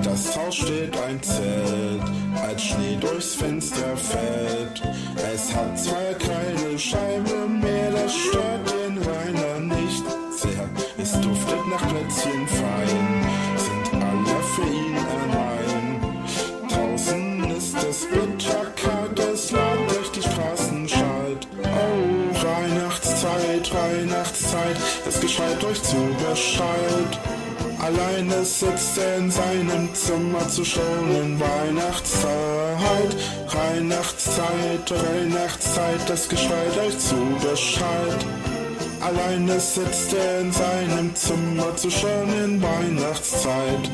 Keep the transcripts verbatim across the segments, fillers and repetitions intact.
Das Haus steht ein Zelt, als Schnee durchs Fenster fällt. Es hat zwei kleine Scheiben mehr, das stört den Rainer nicht sehr. Es duftet nach Plätzchen fein, sind alle für ihn allein. Draußen ist es bitterkalt, es laut durch die Straßen schallt. Oh, Weihnachtszeit, Weihnachtszeit, es geschreit euch zu Bescheid. Alleine sitzt er in seinem Zimmer zu schonen. Weihnachtszeit, Weihnachtszeit, Weihnachtszeit, das geschreit euch zu Bescheid. Alleine sitzt er in seinem Zimmer zu schonen. Weihnachtszeit.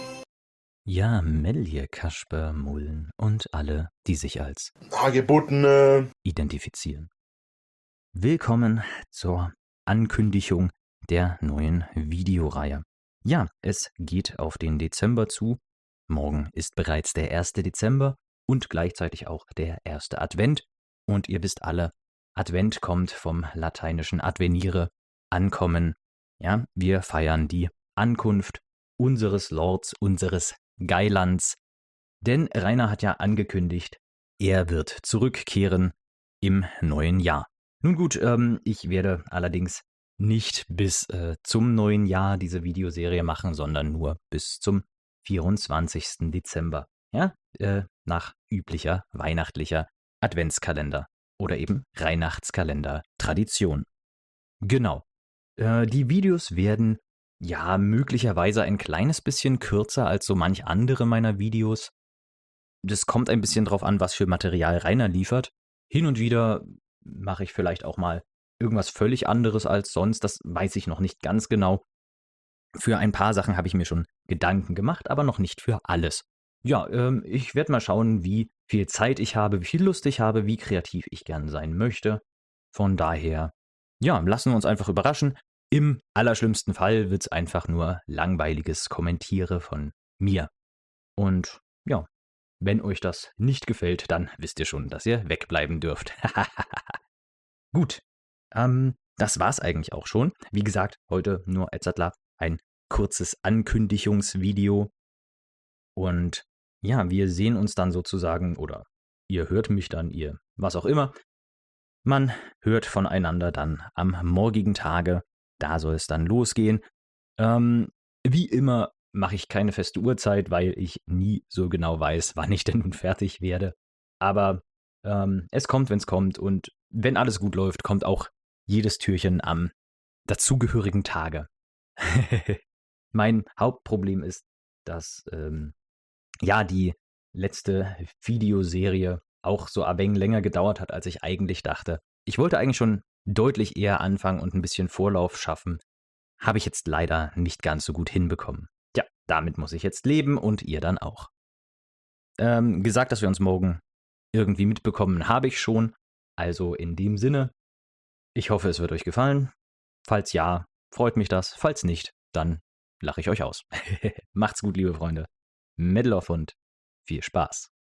Ja, Melje, Kasper, Mullen und alle, die sich als Hagebuttene identifizieren. Willkommen zur Ankündigung der neuen Videoreihe. Ja, es geht auf den Dezember zu. Morgen ist bereits der erste Dezember und gleichzeitig auch der erste Advent. Und ihr wisst alle, Advent kommt vom lateinischen advenire, ankommen. Ja, wir feiern die Ankunft unseres Lords, unseres Geilands. Denn Rainer hat ja angekündigt, er wird zurückkehren im neuen Jahr. Nun gut, ähm, ich werde allerdings nicht bis äh, zum neuen Jahr diese Videoserie machen, sondern nur bis zum vierundzwanzigsten Dezember. Ja, äh, nach üblicher weihnachtlicher Adventskalender oder eben Weihnachtskalender-Tradition. Genau. Äh, die Videos werden ja möglicherweise ein kleines bisschen kürzer als so manch andere meiner Videos. Das kommt ein bisschen drauf an, was für Material Rainer liefert. Hin und wieder mache ich vielleicht auch mal irgendwas völlig anderes als sonst, das weiß ich noch nicht ganz genau. Für ein paar Sachen habe ich mir schon Gedanken gemacht, aber noch nicht für alles. Ja, ähm, ich werde mal schauen, wie viel Zeit ich habe, wie viel Lust ich habe, wie kreativ ich gern sein möchte. Von daher, ja, lassen wir uns einfach überraschen. Im allerschlimmsten Fall wird es einfach nur langweiliges Kommentiere von mir. Und ja, wenn euch das nicht gefällt, dann wisst ihr schon, dass ihr wegbleiben dürft. Gut. Ähm, das war's eigentlich auch schon. Wie gesagt, heute nur Edzardler, ein kurzes Ankündigungsvideo. Und ja, wir sehen uns dann sozusagen, oder ihr hört mich dann, ihr, was auch immer. Man hört voneinander dann am morgigen Tage. Da soll es dann losgehen. Ähm, wie immer mache ich keine feste Uhrzeit, weil ich nie so genau weiß, wann ich denn nun fertig werde. Aber ähm, es kommt, wenn es kommt. Und wenn alles gut läuft, kommt auch jedes Türchen am dazugehörigen Tage. Mein Hauptproblem ist, dass ähm, ja die letzte Videoserie auch so ein wenig länger gedauert hat, als ich eigentlich dachte. Ich wollte eigentlich schon deutlich eher anfangen und ein bisschen Vorlauf schaffen. Habe ich jetzt leider nicht ganz so gut hinbekommen. Ja, damit muss ich jetzt leben und ihr dann auch. Ähm, gesagt, dass wir uns morgen irgendwie mitbekommen, habe ich schon. Also in dem Sinne, ich hoffe, es wird euch gefallen. Falls ja, freut mich das. Falls nicht, dann lache ich euch aus. Macht's gut, liebe Freunde. Medal of und viel Spaß.